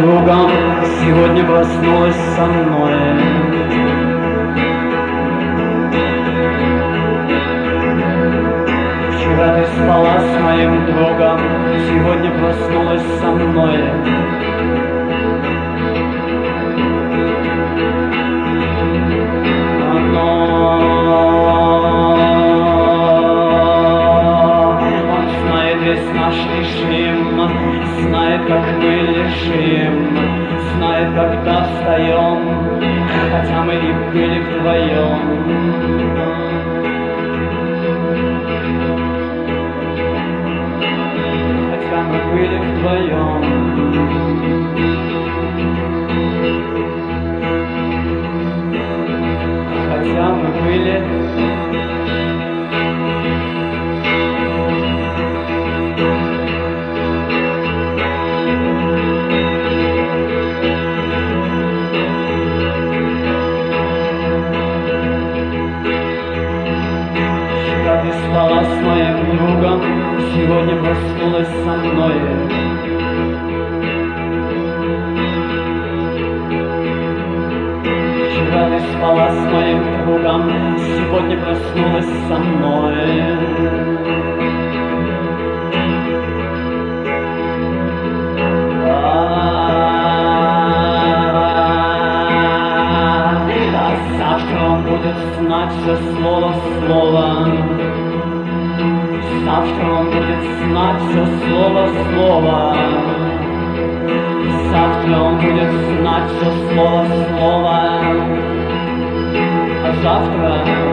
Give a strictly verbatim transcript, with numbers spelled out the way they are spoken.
другом сегодня проснулась со мной. Вчера ты спала с моим другом, сегодня проснулась со мной. Наш режим знает, как мы лежим, знает, когда встаем, хотя мы и были вдвоем. Хотя мы были вдвоем. Хотя мы были. Ты спала с моим другом, сегодня проснулась со мной. Вчера ты спала с моим другом, сегодня проснулась со мной. А завтра он будет знать все слово в слово. Завтра он будет знать все слово в слово. Завтра он будет знать все слово в слово. А завтра